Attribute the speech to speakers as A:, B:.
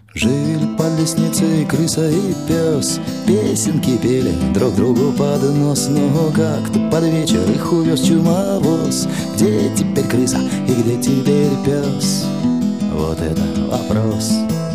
A: Жили под лестницей крыса и пес, песенки пели друг другу под нос. Но как-то под вечер их увез чумовоз. Где теперь крыса и где теперь пес? Вот это вопрос.